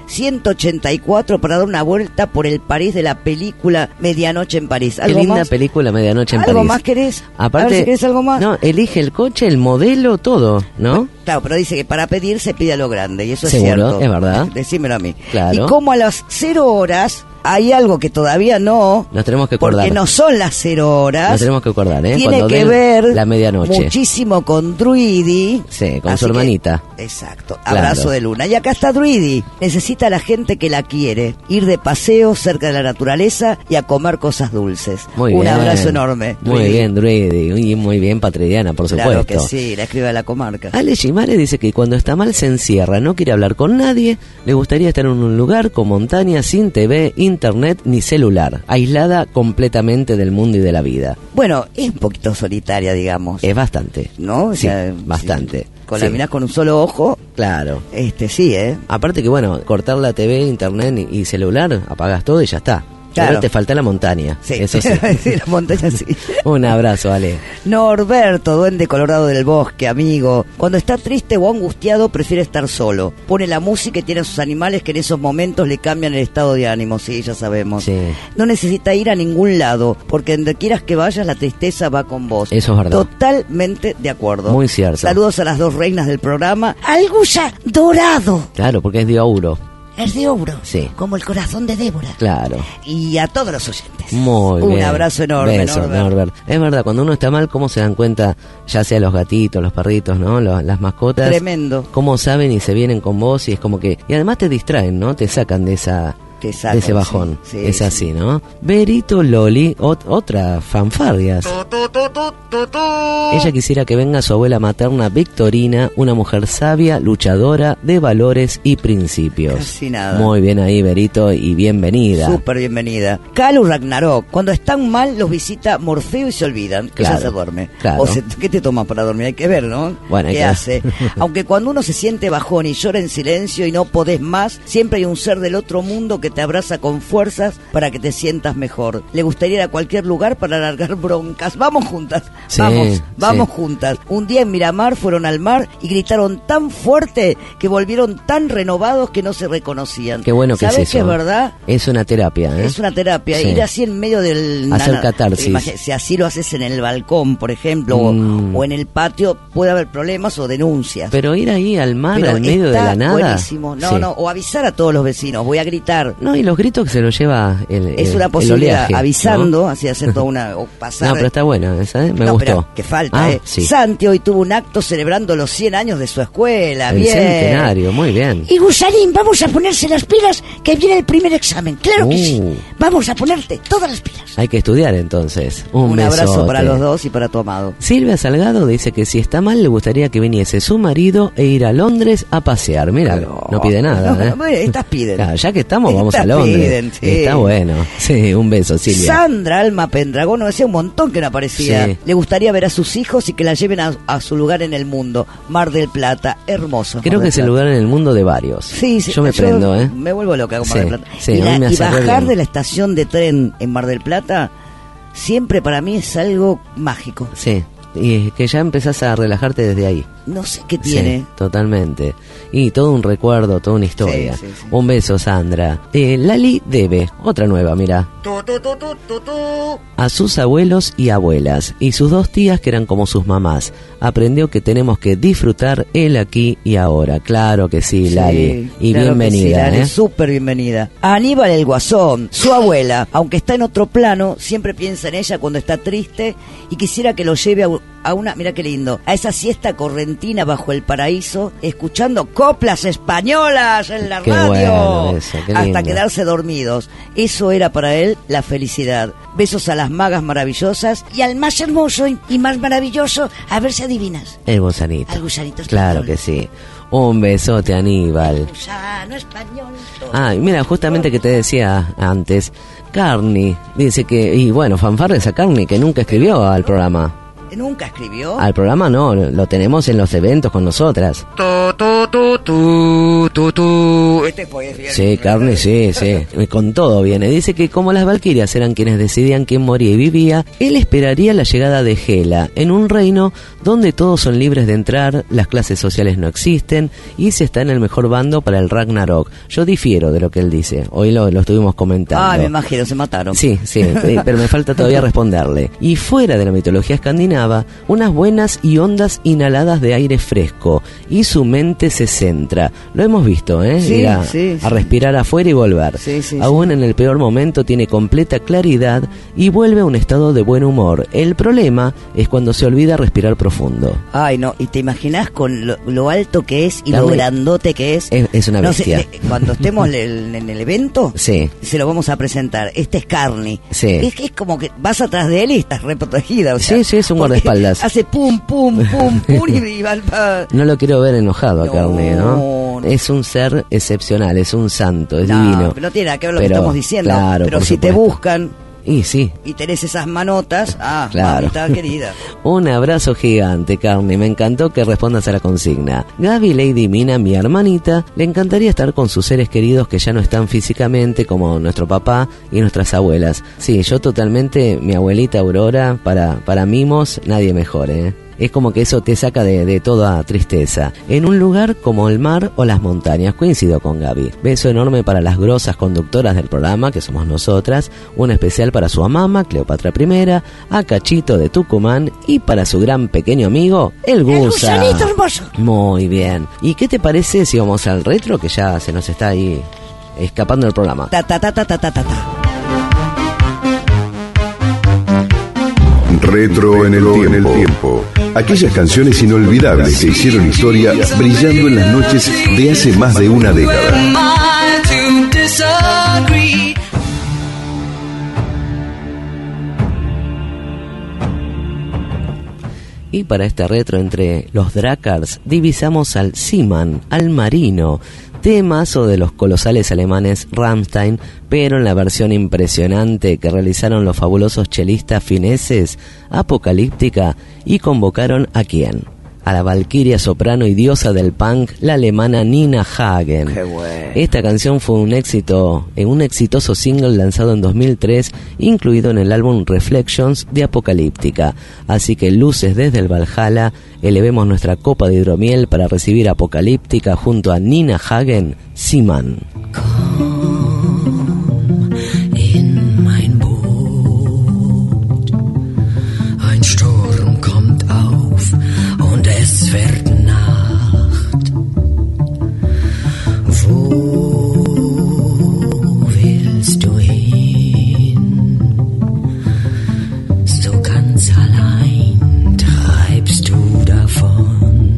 184 para dar una vuelta por el París de la película Medianoche en París. Qué linda película, Medianoche en París. ¿Algo más querés? Aparte, a ver si querés algo más. No, elige el coche, el modelo, todo, ¿no? Claro, pero dice que para pedir se pide a lo grande, y eso Seguro, es cierto. es verdad. Decímelo a mí. Claro. Y como a las 0 horas hay algo que todavía no... Nos tenemos que acordar. Porque no son las 0 horas. Nos tenemos que acordar, ¿eh? Tiene Cuando que den ver la medianoche. muchísimo con Druidi. Sí, con Así su hermanita. Exacto. Claro. Abrazo de luna. Y acá está Druidi. Necesita a la gente que la quiere. Ir de paseo cerca de la naturaleza y a comer cosas dulces. Muy Un bien. abrazo enorme. Muy Druidi. bien, Druidi. Y muy bien, Patridiana, por supuesto. Claro que sí, la escriba de la comarca. Ale Shimare dice que cuando está mal se encierra, no quiere hablar con nadie, le gustaría estar en un lugar con montaña, sin TV, internet ni celular, aislada completamente del mundo y de la vida. Bueno, es un poquito solitaria, digamos. Es bastante. ¿No? O Sí, sea, bastante. sí. Con Sí. la mirás con un solo ojo. Claro. Sí, ¿eh? Aparte que, bueno, cortar la TV, internet y celular, apagas todo y ya está. Claro. Ahora te falta la montaña. Sí. Eso sí. Sí, la montaña sí. Un abrazo, Ale. Norberto, duende colorado del bosque, amigo. Cuando está triste o angustiado, prefiere estar solo. Pone la música y tiene a sus animales que en esos momentos le cambian el estado de ánimo. Sí, ya sabemos. Sí. No necesita ir a ningún lado, porque donde quieras que vayas, la tristeza va con vos. Eso es verdad. Totalmente de acuerdo. Muy cierto. Saludos a las dos reinas del programa. Algusa dorado. Claro, porque es de Auro. Es de oro. Sí. Como el corazón de Débora. Claro. Y a todos los oyentes. Muy Un bien. abrazo enorme, Beso, Norbert. Norbert. Es verdad, cuando uno está mal, ¿cómo se dan cuenta? Ya sea los gatitos, los perritos, ¿no? Las mascotas. Tremendo. ¿Cómo saben y se vienen con vos? Y es como que... Y además te distraen, ¿no? Te sacan de esa... Te sacan, de ese bajón. sí, Es sí. así, ¿no? Berito Loli, otra Fanfarrias. Ella quisiera que venga su abuela materna Victorina, una mujer sabia, luchadora, de valores y principios. Casi nada. Muy bien ahí, Berito, y bienvenida. Súper bienvenida. Kalu Ragnarok. Cuando están mal, los visita Morfeo y se olvidan. Claro, Ella se duerme. claro. ¿Qué te tomas para dormir? Hay que ver, ¿no? Bueno, hay ¿Qué que ver. hace? Aunque cuando uno se siente bajón y llora en silencio y no podés más, siempre hay un ser del otro mundo que te abraza con fuerzas para que te sientas mejor. Le gustaría ir a cualquier lugar para largar broncas. Vamos juntas, Sí, vamos sí. juntas. Un día en Miramar fueron al mar y gritaron tan fuerte que volvieron tan renovados que no se reconocían. Qué bueno que es ¿Sabes eso. que es verdad? Es una terapia, ¿eh? Es una terapia, Sí. ir así en medio del... Hacer catarsis. Si así lo haces en el balcón, por ejemplo, o en el patio, puede haber problemas o denuncias. Pero ir ahí al mar, Pero al medio de está la nada. buenísimo. No, Sí. no, o avisar a todos los vecinos, voy a gritar. No, y los gritos que se los lleva Es una el posibilidad, oleaje, avisando, ¿no? así hacer toda una... o pasar. No, pero está buena esa, ¿eh? Me No, gustó. pero que falta, Sí. Santi hoy tuvo un acto celebrando los 100 años de su escuela. El Bien. centenario, muy bien. Y Gusarín, vamos a ponerse las pilas que viene el primer examen. Claro que sí. Vamos a ponerte todas las pilas. Hay que estudiar entonces. Un abrazo besote. para los dos y para tu amado. Silvia Salgado dice que si está mal le gustaría que viniese su marido e ir a Londres a pasear. Mira, no pide nada, ¿eh? Bueno, estas piden. Claro, ya que estamos, vamos Estas a Londres. piden, sí. Está bueno. Sí, un beso, Silvia. Sandra Alma Pendragón, no decía un montón que no aparecía. Sí. Le gustaría ver a sus hijos y que la lleven a su lugar en el mundo. Mar del Plata, hermoso. Creo que es el lugar en el mundo de varios. Sí, sí, yo me prendo, ¿eh? Me vuelvo loca con Mar Sí, del Plata. sí, y, a mí me y hace re bajar bien. de la estación de tren en Mar del Plata, siempre para mí es algo mágico. Sí, y es que ya empezás a relajarte desde ahí. No sé qué tiene. Sí, totalmente. Y todo un recuerdo, toda una historia. Sí, sí, sí. Un beso, Sandra. Lali debe, otra nueva, mira. A sus abuelos y abuelas y sus dos tías que eran como sus mamás. Aprendió que tenemos que disfrutar el aquí y ahora. Claro que sí, Lali. Y claro que sí, bienvenida, Lali, ¿eh? súper bienvenida. A Aníbal el Guasón, su abuela, aunque está en otro plano, siempre piensa en ella cuando está triste y quisiera que lo lleve a una, mira qué lindo, a esa siesta correntina bajo el paraíso, escuchando coplas españolas en la Qué radio, bueno eso, qué hasta lindo. quedarse dormidos. Eso era para él la felicidad. Besos a las magas maravillosas Y al más hermoso y más maravilloso, a ver si adivinas. El gusanito. Al gusanito Claro español. que sí. Un besote, Aníbal. Gusano español. Ah, y mira, justamente que te decía antes, Carney dice que, y bueno, fanfarres a Carney, que nunca escribió al programa. ¿Nunca escribió? Al programa no, lo tenemos en los eventos con nosotras. Este fue bien. Sí, Carney, sí. Con todo viene. Dice que como las valquirias eran quienes decidían quién moría y vivía, él esperaría la llegada de Hela, en un reino donde todos son libres de entrar, las clases sociales no existen y se está en el mejor bando para el Ragnarok. Yo difiero de lo que él dice. Hoy lo estuvimos comentando. Ah, me imagino, se mataron. Sí, pero me falta todavía responderle. Y fuera de la mitología escandinava, unas buenas y hondas inhaladas de aire fresco, y su mente se centra. Lo hemos visto, ¿eh? Sí, Ir a sí. respirar afuera y volver. Sí, Aún en el peor momento tiene completa claridad y vuelve a un estado de buen humor. El problema es cuando se olvida respirar profundo. Ay, no, y te imaginás con lo alto que es y lo Carney grandote que es. es una No sé, bestia. cuando estemos en el evento, Sí. se lo vamos a presentar. Este es Carney. Sí. Es que es como que vas atrás de él y estás reprotegida. O sea, Sí, es un porque guardaespaldas. Hace pum, pum, pum, pum y va. No lo quiero ver enojado a No, Carney, ¿no? no. Es un ser excepcional, es un santo, es No, divino. no tiene nada que ver lo que Pero, estamos diciendo. claro, pero por si te supuesto. buscan Y sí. y tenés esas manotas, Claro. mamita querida. Un abrazo gigante, Carney. Me encantó que respondas a la consigna. Gaby Lady Mina, mi hermanita, le encantaría estar con sus seres queridos que ya no están físicamente, como nuestro papá y nuestras abuelas. Sí, yo totalmente, mi abuelita Aurora, para mimos, nadie mejor, ¿eh? Es como que eso te saca de toda tristeza. En un lugar como el mar o las montañas, coincido con Gaby. Beso enorme para las grosas conductoras del programa, que somos nosotras. Un especial para su mamá, Cleopatra I, a Cachito de Tucumán y para su gran pequeño amigo, el Gusa. gusanito hermoso. Muy bien. ¿Y qué te parece si vamos al retro, que ya se nos está ahí escapando el programa? Ta ta ta ta ta ta ta ta. Retro en el tiempo. Aquellas canciones inolvidables que hicieron historia brillando en las noches de hace más de una década. Y para este retro entre los Drakars divisamos al Seaman, al marino, temazo de los colosales alemanes Rammstein, pero en la versión impresionante que realizaron los fabulosos chelistas fineses, Apocalíptica, y convocaron ¿a quién? a la valquiria soprano y diosa del punk, la alemana Nina Hagen. Qué bueno. Esta canción fue un éxito, un exitoso single lanzado en 2003, incluido en el álbum Reflections de Apocalíptica. Así que luces desde el Valhalla, elevemos nuestra copa de hidromiel para recibir Apocalíptica junto a Nina Hagen, Seaman. Es wird Nacht. Wo willst du hin? So ganz allein treibst du davon.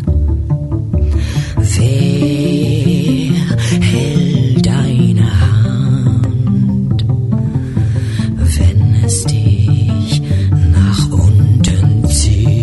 Wer hält deine Hand, wenn es dich nach unten zieht?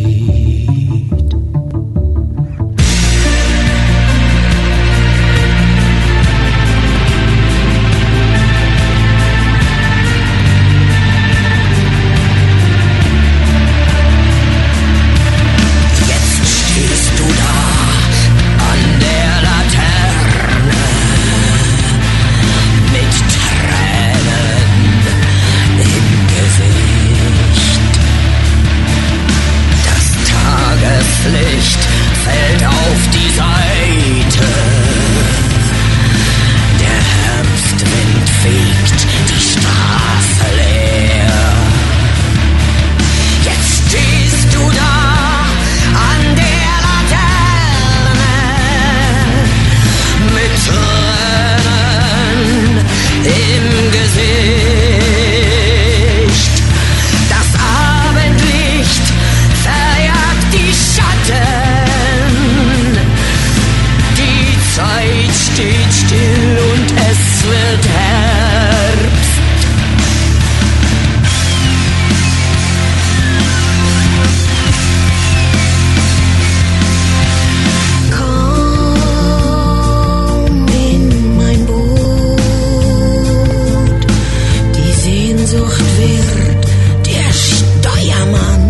Licht fällt auf die Seite. Der Herbstwind fegt die Straße leer. Jetzt stehst du da an der Laterne mit Tränen im Gesicht. Das Abendlicht verjagt die Schatten. Die Zeit steht still und es wird Herbst. Komm in mein Boot. Die Sehnsucht wird der Steuermann.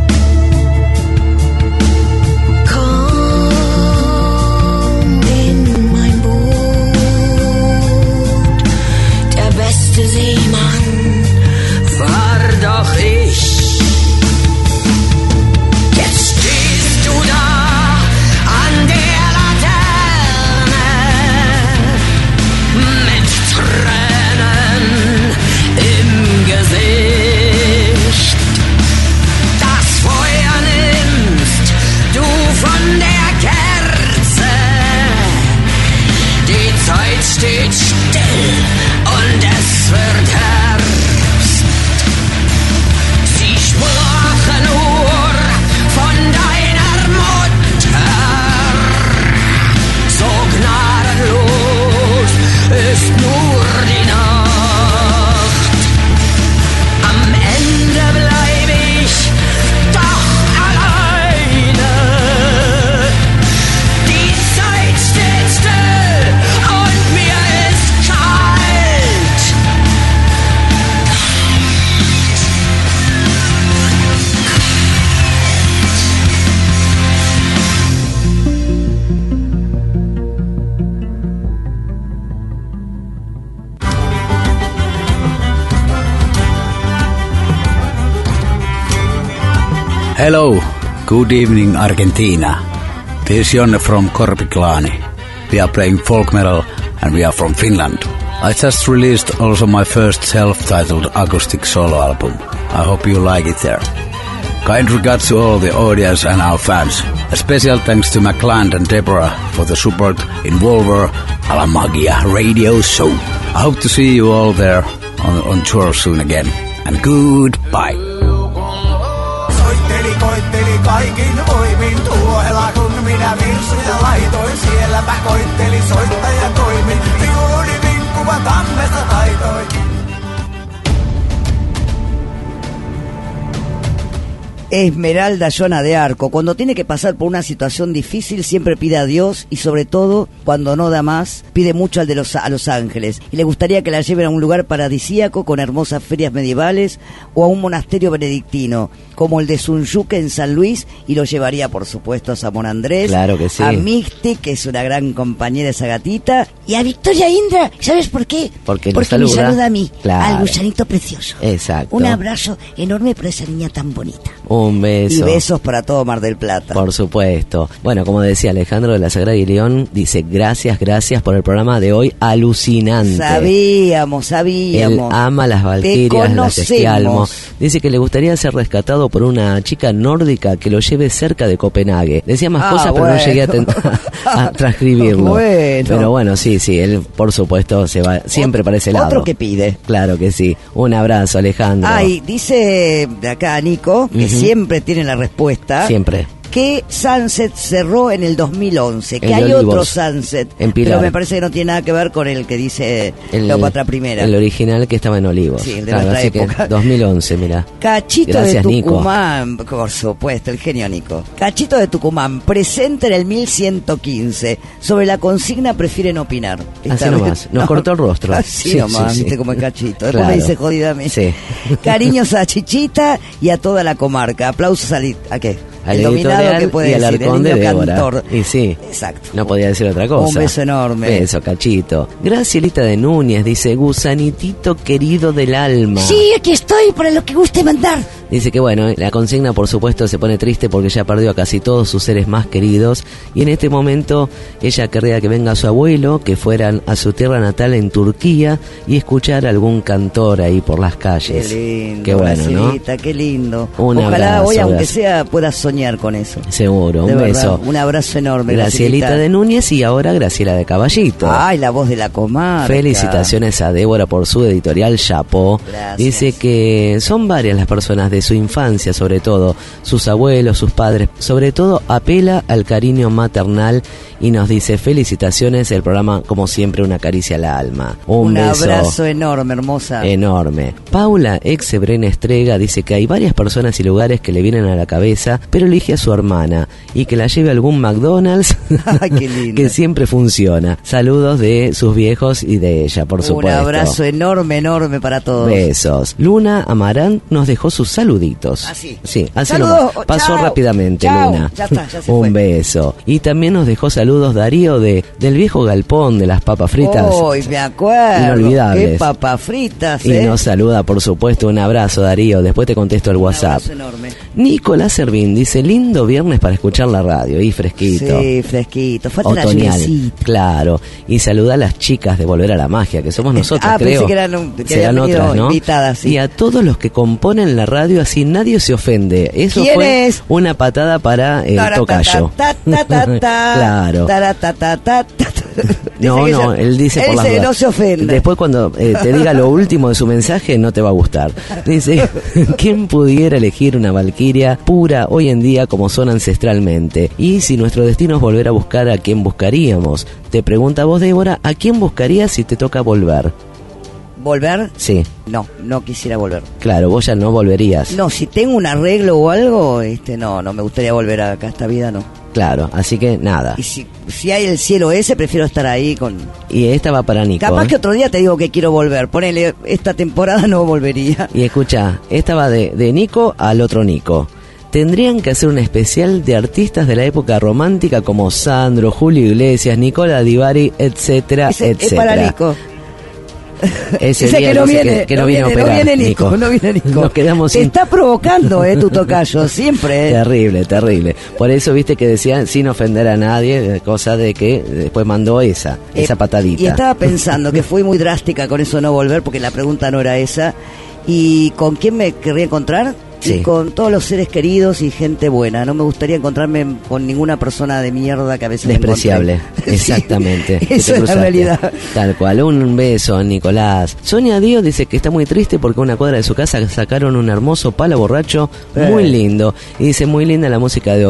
Seemann war doch ich. Jetzt stehst du da an der Laterne mit Tränen im Gesicht. Das Feuer nimmst du von der Kerze. Die Zeit steht still und es wird Herbst. Sie sprachen nur von deiner Mutter. So gnadenlos ist nur die Nacht. Am Ende bleib ich doch alleine. Die Zeit steht still und mir ist kalt. Hello, good evening Argentina. This is Jonne from Korpiklaani. We are playing folk metal and we are from Finland. I just released also my first self-titled acoustic solo album. I hope you like it there. Kind regards to all the audience and our fans. A special thanks to McLand and Deborah for the support in Volver Alla Magia radio show. I hope to see you all there on tour soon again. And goodbye. Koitteli kaikin voimin tuolla, kun minä virsuja laitoin. Sielläpä koitteli soittaja toimin, viuluni vinkkuva tammesta taitoin. Esmeralda Joana de Arco, cuando tiene que pasar por una situación difícil siempre pide a Dios y sobre todo cuando no da más pide mucho a los ángeles y le gustaría que la lleven a un lugar paradisíaco con hermosas ferias medievales o a un monasterio benedictino como el de Sunyuque en San Luis y lo llevaría por supuesto a San Andrés, claro que sí, a Mixti, que es una gran compañera esa gatita, y a Victoria Indra. ¿Sabes por qué? Porque me saluda a mí, claro, al gusanito precioso. Exacto. Un abrazo enorme para esa niña tan bonita. Un beso. Y besos para todo Mar del Plata. Por supuesto. Bueno, como decía Alejandro de la Sagrada y León, dice gracias por el programa de hoy, alucinante. Sabíamos. Él ama las valquirias, las Esquialmo. Dice que le gustaría ser rescatado por una chica nórdica que lo lleve cerca de Copenhague. Decía más cosas, pero no llegué a transcribirlo. Bueno. Pero bueno, sí, él por supuesto se va siempre para ese lado. Otro que pide. Claro que sí. Un abrazo, Alejandro. Ay, dice de acá Nico, que siempre tiene la respuesta. Siempre. Que Sunset cerró en el 2011, que el hay Olivos, otro Sunset, en Pilar, pero me parece que no tiene nada que ver con el que dice Cleopatra I. El original que estaba en Olivos. Sí, el de nuestra época. Que 2011, mira. Cachito Gracias, de Tucumán, Nico. Por supuesto, el genio Nico. Cachito de Tucumán, presente en el 1115, sobre la consigna prefieren opinar. Así nomás, nos cortó el rostro. Así nomás, viste como el Cachito. Después claro. me dice jodida a mí. Sí. Cariños a Chichita y a toda la comarca. Aplausos ¿a qué? Al el dominado que puede y al decir, Arcón el de niño Débora. cantor. Y sí, exacto. No podía decir otra cosa. Un beso enorme. Beso, Cachito. Gracielita de Núñez dice, gusanitito querido del alma. Sí, aquí estoy para lo que guste mandar. Dice que bueno, la consigna por supuesto se pone triste porque ya perdió a casi todos sus seres más queridos y en este momento ella querría que venga su abuelo, que fueran a su tierra natal en Turquía y escuchar a algún cantor ahí por las calles. Qué lindo, qué bueno, Gracielita, ¿no? Qué lindo. Un Ojalá abrazo, hoy, aunque sea, puedas soñar con eso. Seguro, de un verdad, beso. Un abrazo enorme, Gracielita de Núñez y ahora Graciela de Caballito. Ay, la voz de la comarca. Felicitaciones a Débora por su editorial Chapó. Gracias. Dice que son varias las personas de su infancia, sobre todo sus abuelos, sus padres, sobre todo apela al cariño maternal y nos dice felicitaciones, el programa como siempre una caricia al alma. Un beso. Abrazo enorme, hermosa. Enorme. Paula Exebrena Estrega dice que hay varias personas y lugares que le vienen a la cabeza, pero elige a su hermana y que la lleve a algún McDonald's. Ay, qué lindo. Que siempre funciona. Saludos de sus viejos y de ella, por supuesto. Un abrazo enorme para todos. Besos. Luna Amarán nos dejó sus saluditos. Así. Sí, así Saludos. nomás. Pasó Chao. rápidamente, Chao. Luna. Ya está, ya se Un fue. beso. Y también nos dejó saludos Darío del viejo galpón de las papas fritas. Uy, me acuerdo. Inolvidables. Qué papas fritas, Y nos saluda, por supuesto, un abrazo, Darío. Después te contesto el WhatsApp. Un abrazo enorme. Nicolás Servín dice, lindo viernes para escuchar la radio. Y fresquito. Sí, fresquito. Falta la Otoñal. lluviecita. Claro. Y saluda a las chicas de Volver a la Magia, que somos nosotros, Pensé creo. que Serán habían venido otras, ¿no? invitadas, sí. Y a todos los que componen la radio, así nadie se ofende. Eso ¿Quién fue es? una patada para el tocayo. Claro. No, él dice por las que dudas. no se ofenda. Después cuando te diga lo último de su mensaje no te va a gustar. Dice, ¿quién pudiera elegir una valquiria pura hoy en día como son ancestralmente? Y si nuestro destino es volver a buscar, ¿a quién buscaríamos? Te pregunta vos, Débora, ¿a quién buscarías si te toca volver? ¿Volver? Sí. No quisiera volver. Claro, vos ya no volverías. No, si tengo un arreglo o algo, no me gustaría volver acá a esta vida, no. Claro, así que nada. Y si hay el cielo ese, prefiero estar ahí con... Y esta va para Nico. Capaz que otro día te digo que quiero volver. Ponele, esta temporada no volvería. Y escucha, esta va de Nico al otro Nico. Tendrían que hacer un especial de artistas de la época romántica como Sandro, Julio Iglesias, Nicola Di Bari, etcétera, etcétera. Es para Nico. Ese día que no viene, no viene a operar, no viene Nico. Nos quedamos Te sin... está provocando, tu tocayo, siempre. Terrible. Por eso viste que decían, sin ofender a nadie, cosa de que después mandó esa patadita. Y estaba pensando que fui muy drástica con eso no volver, porque la pregunta no era esa. ¿Y con quién me querría encontrar? Sí. Y con todos los seres queridos y gente buena. No me gustaría encontrarme con ninguna persona de mierda que a veces despreciable. Me exactamente. Sí, eso es la realidad. Tal cual. Un beso, Nicolás. Sonia Díaz dice que está muy triste porque a una cuadra de su casa sacaron un hermoso palo borracho muy lindo. Y dice, muy linda la música de hoy.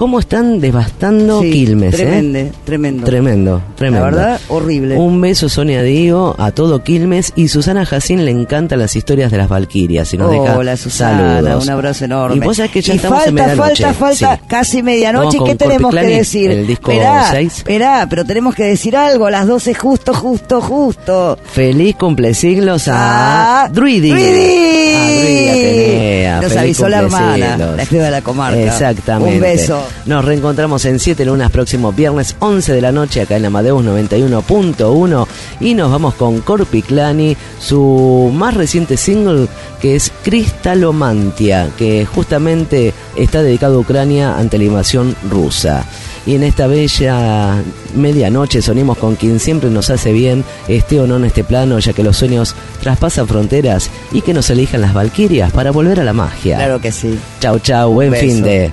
cómo están devastando Quilmes. Tremendo. La verdad, horrible. Un beso, Sonia Diego, a todo Quilmes. Y Susana Jacín le encantan las historias de las Valquirias. Y nos deja hola, Susana, saludos. Un abrazo enorme. Y vos sabés que ya estamos en medianoche. Falta casi medianoche. ¿Qué tenemos que decir? El disco 6. Esperá, pero tenemos que decir algo. A las 12 justo. Feliz cumplesiglos a Druidi. Atenea. Nos Feliz avisó la hermana, cumplesiglos. la escriba de la comarca. Exactamente. Un beso. Nos reencontramos en 7 lunas próximo viernes 11 de la noche acá en Amadeus 91.1 y nos vamos con Corpiclani, su más reciente single que es Cristalomantia, que justamente está dedicado a Ucrania ante la invasión rusa. Y en esta bella medianoche sonimos con quien siempre nos hace bien, esté o no en este plano, ya que los sueños traspasan fronteras y que nos elijan las valquirias para volver a la magia. Claro que sí. Chau, buen fin de...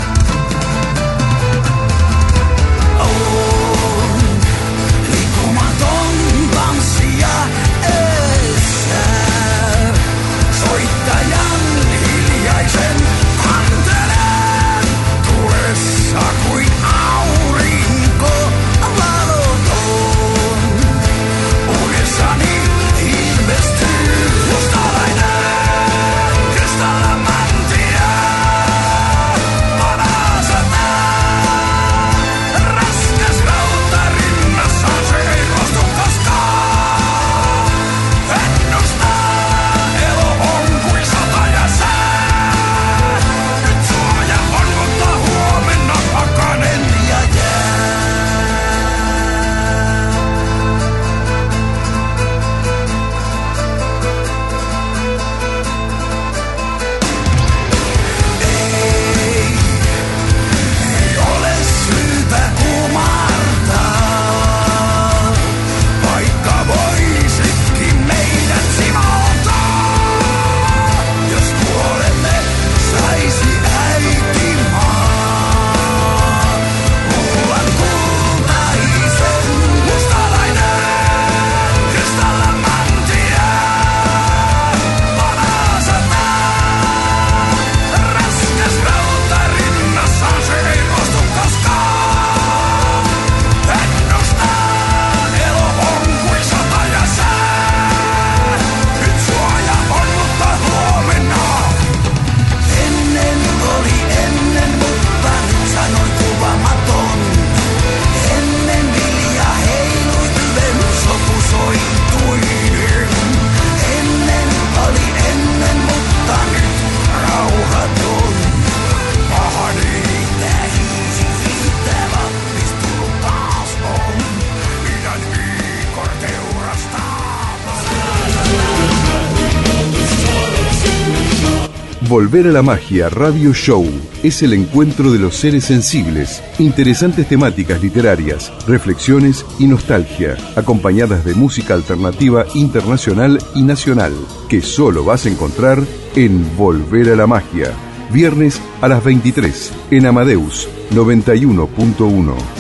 Volver a la Magia Radio Show es el encuentro de los seres sensibles, interesantes temáticas literarias, reflexiones y nostalgia, acompañadas de música alternativa internacional y nacional, que solo vas a encontrar en Volver a la Magia, viernes a las 23, en Amadeus 91.1.